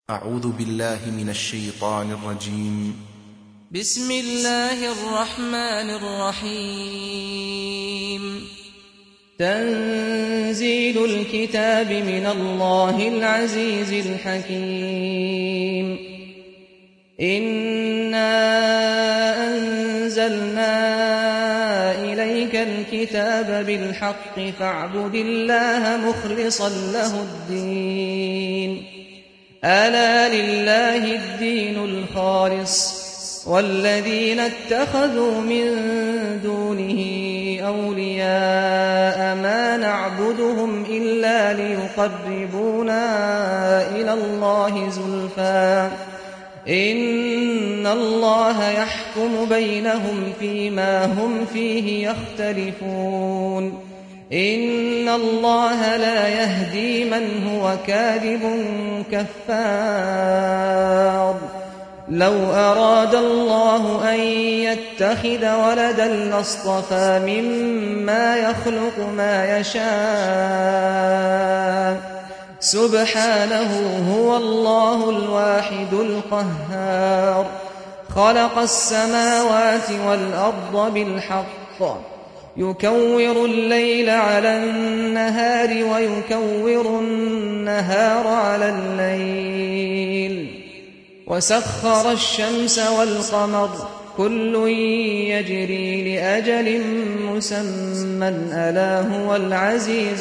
أعوذ بالله من الشيطان الرجيم. بسم الله الرحمن الرحيم. تنزيل الكتاب من الله العزيز الحكيم. إنا أنزلنا إليك الكتاب بالحق فاعبد الله مخلصا له الدين. ألا لله الدين الخالص والذين اتخذوا من دونه أولياء ما نعبدهم إلا ليقربونا إلى الله زلفى إن الله يحكم بينهم فيما هم فيه يختلفون. إن الله لا يهدي من هو كاذب كفار. لو أراد الله أن يتخذ ولدا لاصطفى مما يخلق ما يشاء سبحانه هو الله الواحد القهار. خلق السماوات والأرض بالحق يكور الليل على النهار ويكور النهار على الليل وسخر الشمس والقمر كل يجري لأجل مسمى ألا هو العزيز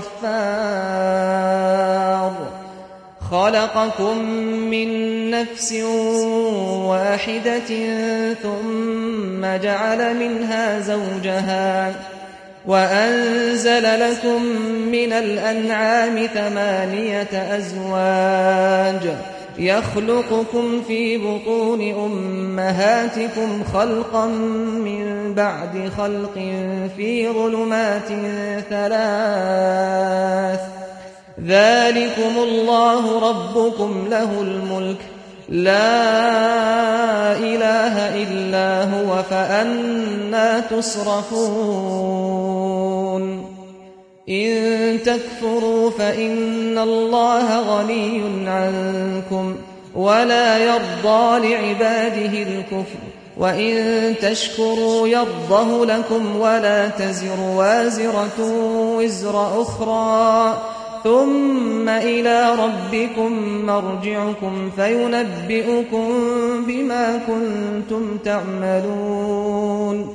الغفار. خلقكم من نفس واحدة ثم جعل منها زوجها وأنزل لكم من الأنعام 8 أزواج يخلقكم في بطون أمهاتكم خلقا من بعد خلق في ظلمات 3 ذلكم الله ربكم له الملك لا إله إلا هو فأنى تصرفون. إن تكفروا فإن الله غني عنكم ولا يرضى لعباده الكفر وإن تشكروا يرضه لكم ولا تزر وازرة وزر أخرى ثم إلى ربكم مرجعكم فينبئكم بما كنتم تعملون.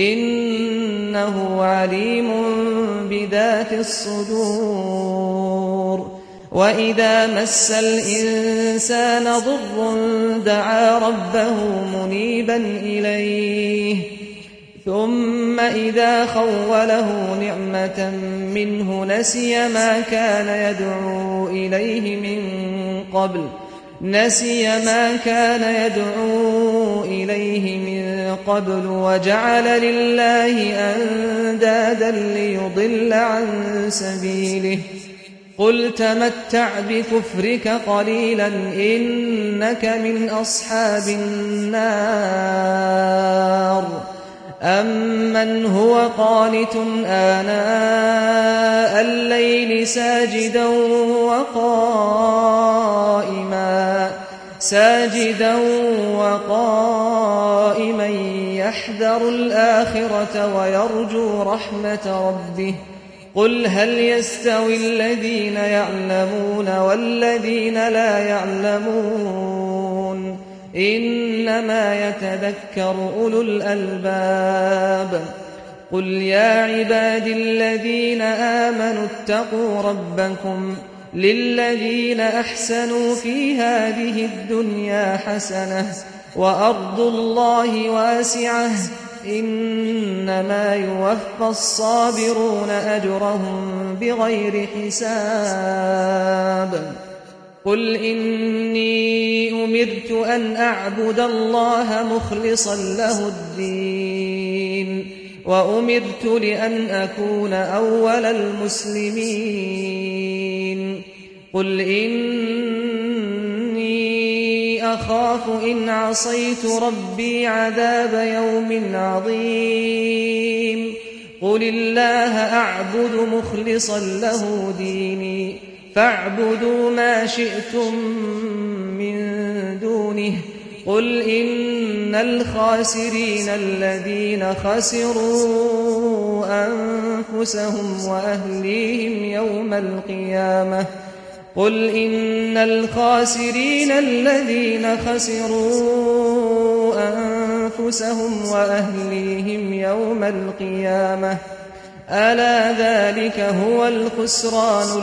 إنه عليم بذات الصدور. وإذا مس الإنسان ضر دعا ربه منيبا إليه ثم إذا خوله نعمة منه نسي ما كان يدعو إليه من قبل وجعل لله أندادا ليضل عن سبيله. قل تمتع بكفرك قليلا إنك من أصحاب النار. أمن هو قانت آناء الليل ساجدا وقائما يحذر الآخرة ويرجو رحمة ربه. قل هل يستوي الذين يعلمون والذين لا يعلمون إنما يتذكر أولو الألباب. قل يا عبادي الذين آمنوا اتقوا ربكم للذين أحسنوا في هذه الدنيا حسنة وأرض الله واسعة إنما يوفى الصابرون أجرهم بغير حساب. قل إني أمرت أن أعبد الله مخلصا له الدين وأمرت لأن أكون أول المسلمين. قل إني أخاف إن عصيت ربي عذاب يوم عظيم. قل الله أعبد مخلصا له ديني فاعبدوا ما شئتم دونه قل إن الخاسرين الذين خسروا أنفسهم وأهليهم يوم القيامة قل إن الخاسرين الذين خسروا أنفسهم وأهليهم يوم القيامة ألا ذلك هو الخسران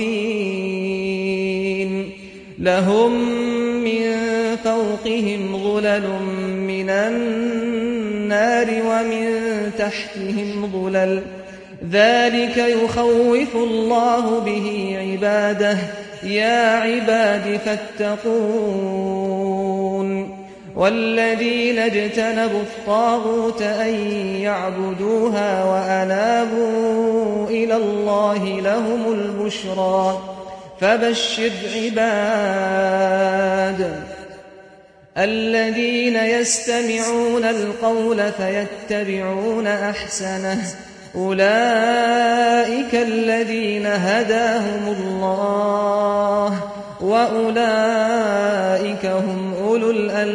المبين لهم من فوقهم ظلل من النار ومن تحتهم ظلل ذلك يخوف الله به عباده يا عباد فاتقون والذين اجتنبوا الطاغوت أن يعبدوها وأنابوا إلى الله لهم البشرى فبشر عباد الذين يستمعون القول فيتبعون أحسنه أولئك الذين هداهم الله وأولئك هم أولو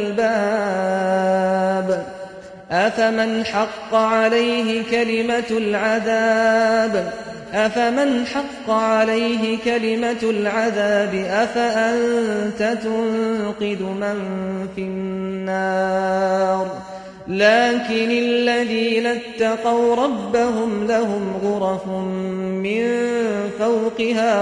الألباب أفمن حق عليه كلمة العذاب أفأنت تنقذ من في النار لكن الذين اتقوا ربهم لهم غرف من فوقها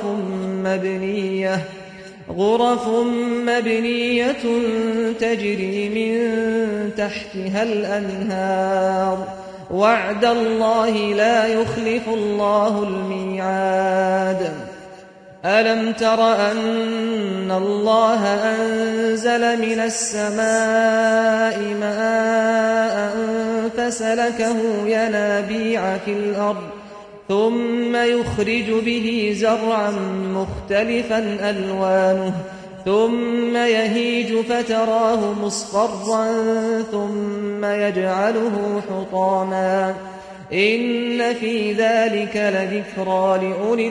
غرف مبنية تجري من تحتها الأنهار وعد الله لا يخلف الله الميعاد ألم تر أن الله أنزل من السماء ماء فسلكه ينابيع في الأرض ثم يخرج به زرعا مختلفا ألوانه ثم يهيج فتراه مصفرا ثم يجعله حطاما إن في ذلك لذكرى لأولي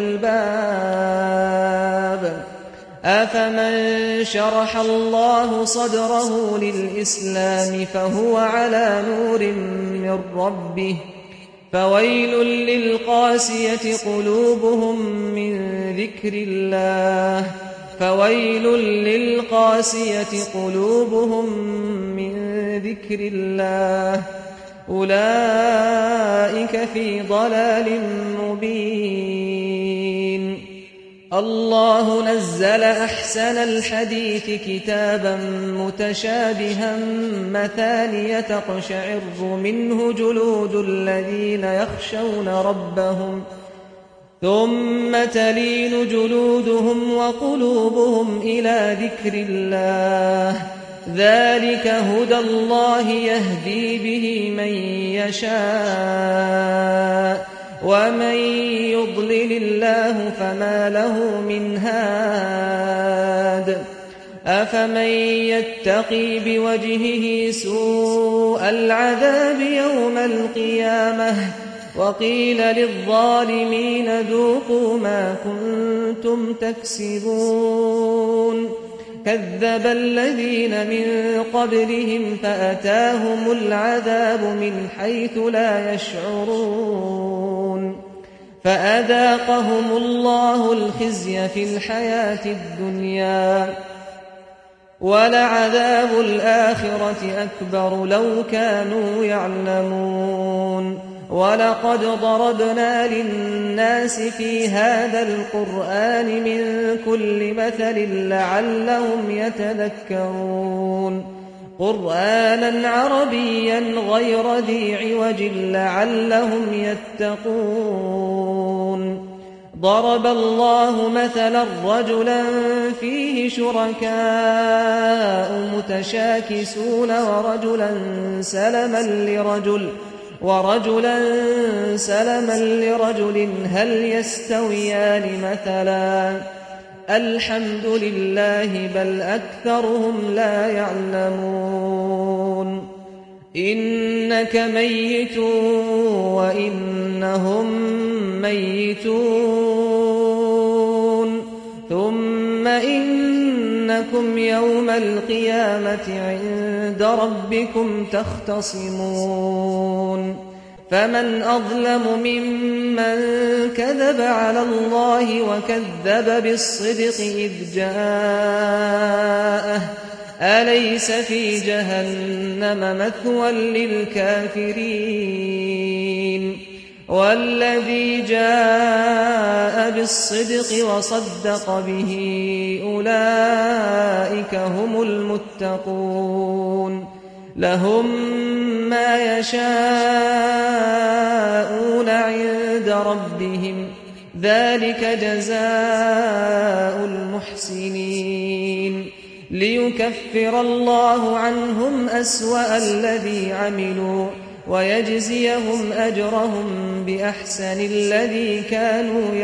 الألباب أفمن شرح الله صدره للإسلام فهو على نور من ربه فويل للقاسية قلوبهم من ذكر الله أولئك في ضلال مبين الله نزل أحسن الحديث كتابا متشابها مثانية تقشعر منه جلود الذين يخشون ربهم ثم تلين جلودهم وقلوبهم إلى ذكر الله ذلك هدى الله يهدي به من يشاء ومن يضلل الله فما له من هاد أفمن يتقي بوجهه سوء العذاب يوم القيامة وقيل للظالمين ذوقوا ما كنتم تكسبون كذب الذين من قبلهم فأتاهم العذاب من حيث لا يشعرون فأذاقهم الله الخزي في الحياة الدنيا ولعذاب الآخرة أكبر لو كانوا يعلمون ولقد ضربنا للناس في هذا القرآن من كل مثل لعلهم يتذكرون قرآنا عربيا غير ذي عوج لعلهم يتقون ضرب الله مثلا رجلا فيه شركاء متشاكسون ورجلا سلما لرجل هل يستويان مثلا الحمد لله بل أكثرهم لا يعلمون إنك ميت وإنهم ميتون ثم إنكم إنكم يوم القيامة عند ربكم تختصمون فمن أظلم ممن كذب على الله وكذب بالصدق إذ جاءه أليس في جهنم مثوى للكافرين والذي جاء بالصدق وصدق به أولئك هم المتقون لهم ما يشاءون عند ربهم ذلك جزاء المحسنين ليكفر الله عنهم أسوأ الذي عملوا ويجزيهم أجرهم بأحسن الذي كانوا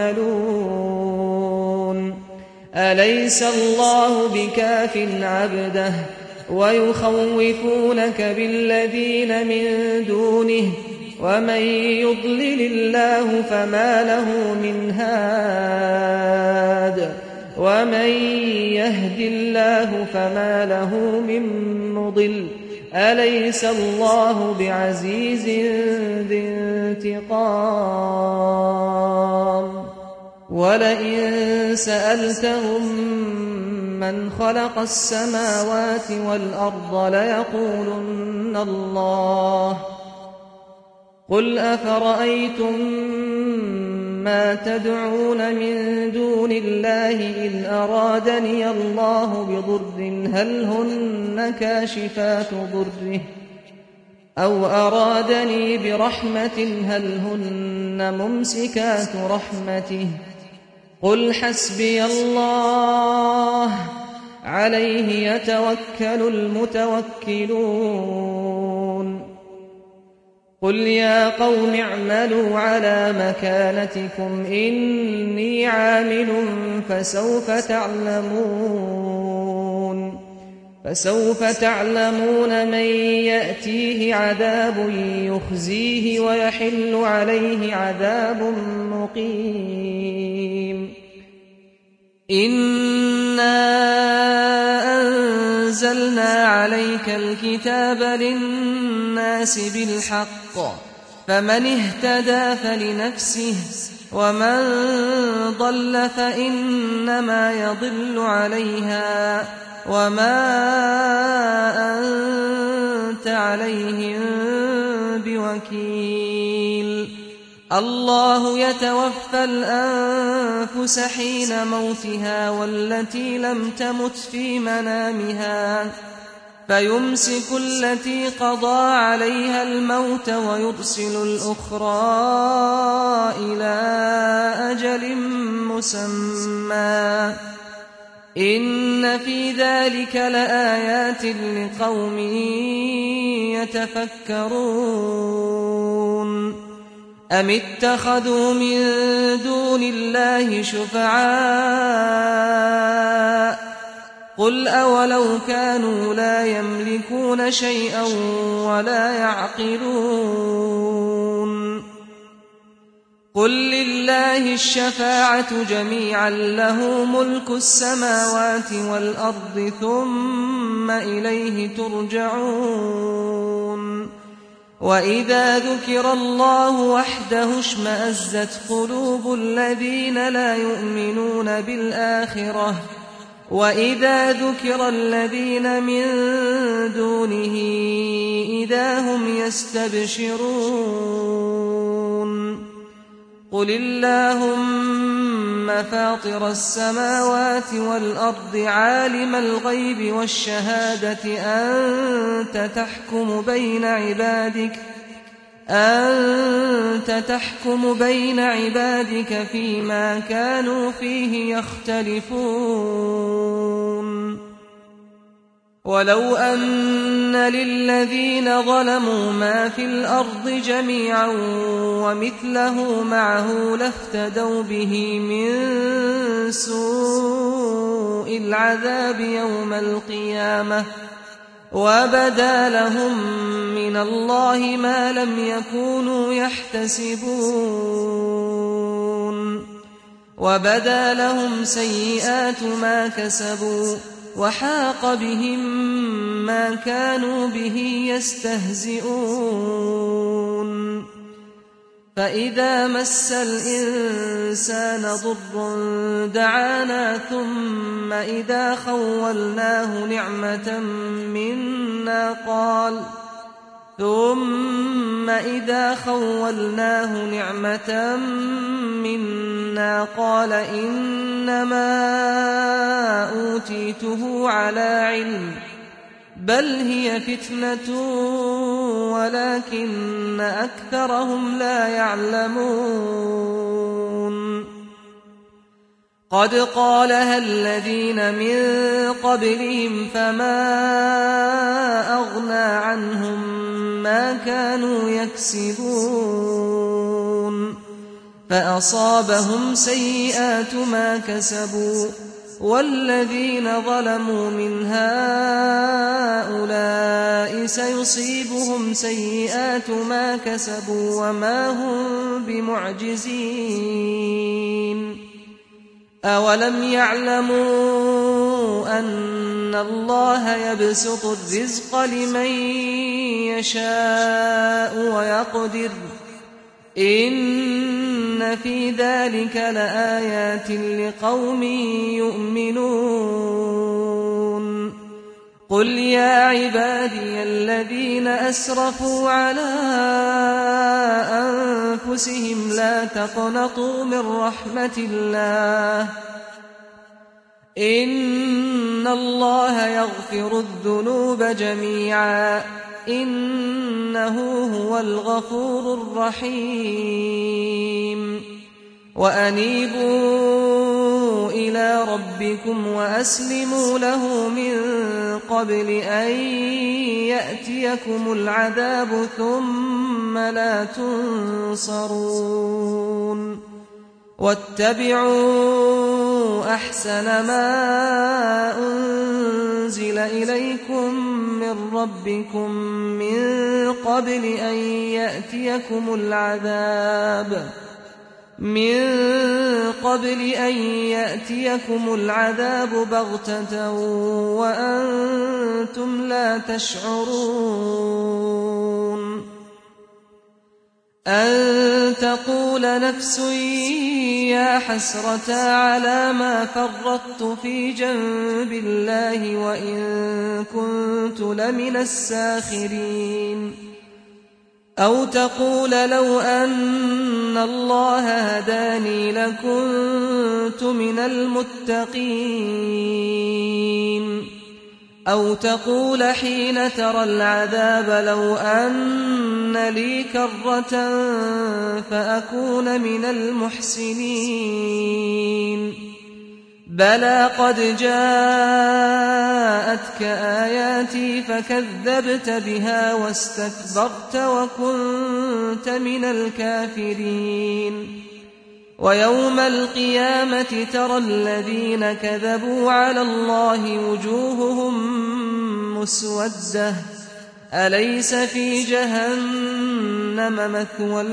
يعملون أليس الله بكاف عبده ويخوفونك بالذين من دونه ومن يضلل الله فما له من هاد ومن يهد الله فما له من مضل أليس الله بعزيز ذي انتقام ولئن سألتهم من خلق السماوات والأرض ليقولن الله قل أفرأيتم ما تدعون من دون الله إن أرادني الله بضر هل هن كاشفات ضره أو أرادني برحمة هل هن ممسكات رحمته قل حسبي الله عليه يتوكل المتوكلون قل يا قوم اعملوا على مكانتكم إني عامل فسوف تعلمون من يأتيه عذاب يخزيه ويحل عليه عذاب مقيم إنا أنزلنا عليك الكتاب للناس بالحق فمن اهتدى فلنفسه ومن ضل فإنما يضل عليها وما أنت عليهم بوكيل الله يتوفى الأنفس حين موتها والتي لم تمت في منامها فيمسك التي قضى عليها الموت ويرسل الأخرى إلى أجل مسمى إن في ذلك لآيات لقوم يتفكرون أم اتخذوا من دون الله شفعاء قل أولو كانوا لا يملكون شيئا ولا يعقلون قل لله الشفاعة جميعا له ملك السماوات والأرض ثم إليه ترجعون وإذا ذكر الله وحده اشمأزت قلوب الذين لا يؤمنون بالآخرة وإذا ذكر الذين من دونه إذا هم يستبشرون قل اللهم فاطر السماوات والأرض عالم الغيب والشهادة أنت تحكم بين عبادك فيما كانوا فيه يختلفون ولو أن للذين ظلموا ما في الأرض جميعا ومثله معه لافتدوا به من سوء العذاب يوم القيامة وبدا لهم من الله ما لم يكونوا يحتسبون وبدا لهم سيئات ما كسبوا وحاق بهم ما كانوا به يستهزئون فإذا مس الإنسان ضر دعانا ثم إذا خولناه نعمة منا قال إنما أوتيته على علم بل هي فتنة ولكن أكثرهم لا يعلمون قد قالها الذين من قبلهم فما أغنى عنهم ما كانوا يكسبون فأصابهم سيئات ما كسبوا والذين ظلموا من هؤلاء سيصيبهم سيئات ما كسبوا وما هم بمعجزين أولم يعلموا أن الله يبسط الرزق لمن يشاء ويقدر إن في ذلك لآيات لقوم يؤمنون قل يا عبادي الذين أسرفوا على أنفسهم لا تقنطوا من رحمة الله إن الله يغفر الذنوب جميعا إنه هو الغفور الرحيم وأنيبوا إلى ربكم وأسلموا له من قبل أن يأتيكم العذاب ثم لا تنصرون واتبعوا أحسن ما أنزل إليكم من ربكم من قبل أن يأتيكم العذاب بغتة وأنتم لا تشعرون أن تقول نفس يا حسرة على ما فرطت في جنب الله وإن كنت لمن الساخرين أو تقول لو أن الله هداني لكنت من المتقين أو تقول حين ترى العذاب لو أن لي كرة فأكون من المحسنين بلى قد جاءتك آياتي فكذبت بها واستكبرت وكنت من الكافرين ويوم القيامة ترى الذين كذبوا على الله وجوههم مسودة أليس في جهنم مثوى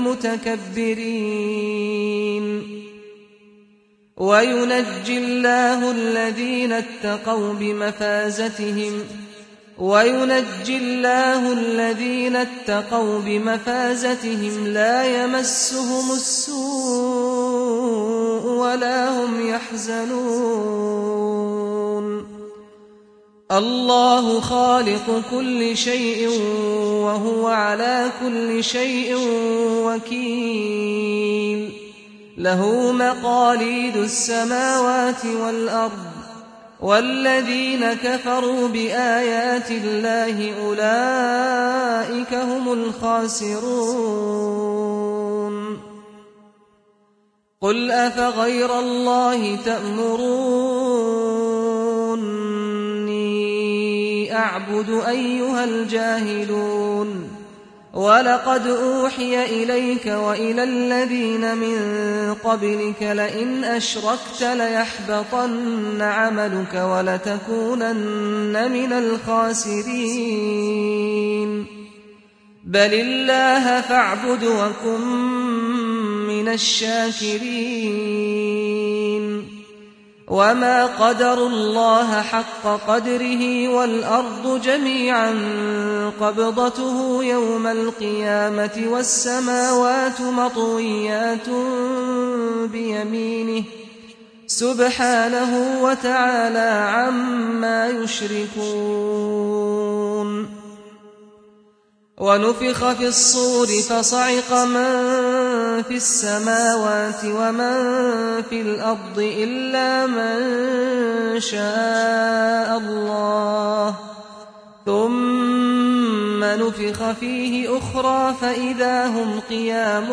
للمتكبرين وينجي الله الذين اتقوا بمفازتهم لا يمسهم السوء ولا هم يحزنون الله خالق كل شيء وهو على كل شيء وكيل له مقاليد السماوات والأرض والذين كفروا بآيات الله أولئك هم الخاسرون قل أفغير الله تأمروني أعبد أيها الجاهلون ولقد أوحي إليك وإلى الذين من قبلك لئن أشركت ليحبطن عملك ولتكونن من الخاسرين بل الله فاعبد وكن من الشاكرين وما قدروا الله حق قدره والأرض جميعا قبضته يوم القيامة والسماوات مطويات بيمينه سبحانه وتعالى عما يشركون ونفخ في الصور فصعق من في السماوات ومن في الأرض إلا من شاء الله ثم نفخ فيه أخرى فإذا هم قيام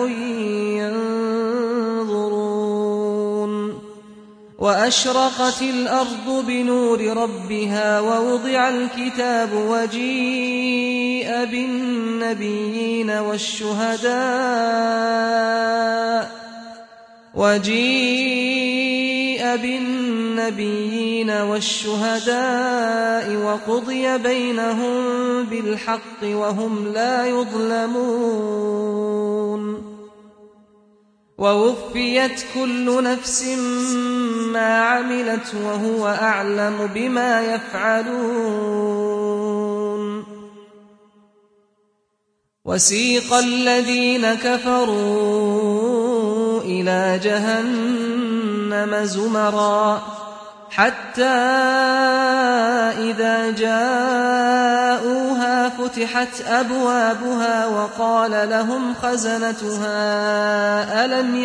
ينظرون وأشرقت الأرض بنور ربها ووضع الكتاب وجيء بالنبيين والشهداء وقضي بينهم بالحق وهم لا يظلمون ووفيت كل نفس ما عملت وهو أعلم بما يفعلون وسيق الذين كفروا إلى جهنم زمرا حتى إذا جاءوها فتحت أبوابها وقال لهم خزنتها ألم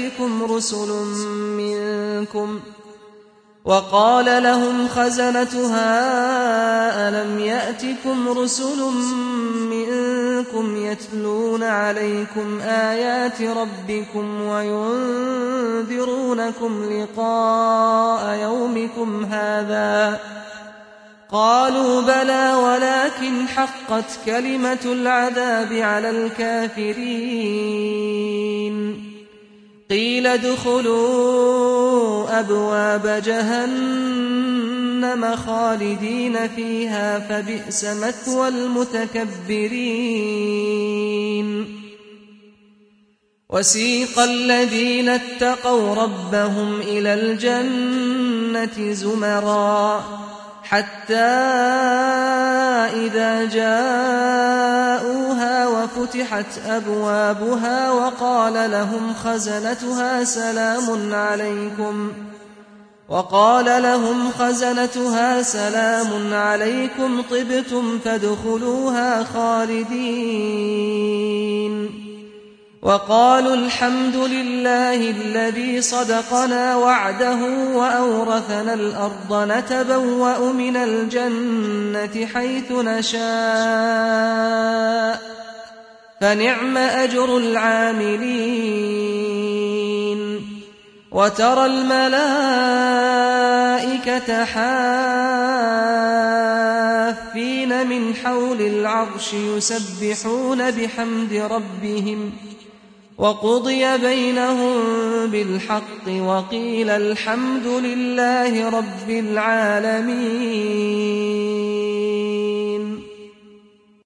يأتكم رسل منكم يتلون عليكم آيات ربكم وينذرونكم لقاء يومكم هذا قالوا بلى ولكن حقت كلمة العذاب على الكافرين قيل ادخلوا أبواب جهنم خالدين فيها فبئس مثوى المتكبرين وسيق الذين اتقوا ربهم إلى الجنة زمرا حتى إذا جاءوها وفتحت أبوابها وقال لهم خزنتها سلام عليكم طبتم فادخلوها خالدين وقالوا الحمد لله الذي صدقنا وعده وأورثنا الأرض نتبوأ من الجنة حيث نشاء فنعم أجر العاملين وترى الملائكة حافين من حول العرش يسبحون بحمد ربهم وقضي بينهم بالحق وقيل الحمد لله رب العالمين